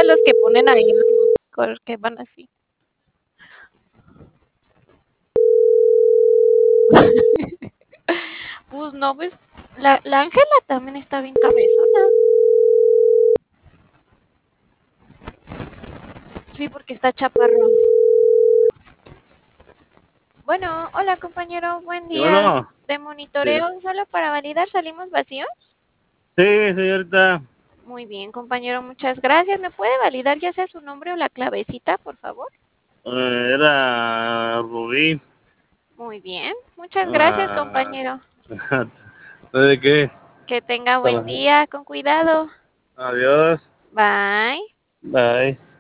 a los que ponen ahí los que van así. Pues no, pues la Ángela también está bien cabezona. Sí, porque está chaparro. Bueno, hola compañero, buen Y día. bueno, De sí, monitoreo, solo para validar, ¿salimos vacíos? sí, señorita, Muy bien, compañero, muchas gracias. ¿Me puede validar ya sea su nombre o la clavecita, por favor? era Rubí. Muy bien, muchas gracias, Ah, compañero. ¿de qué? Que tenga buen Para- día, con cuidado. Adiós, Bye. bye.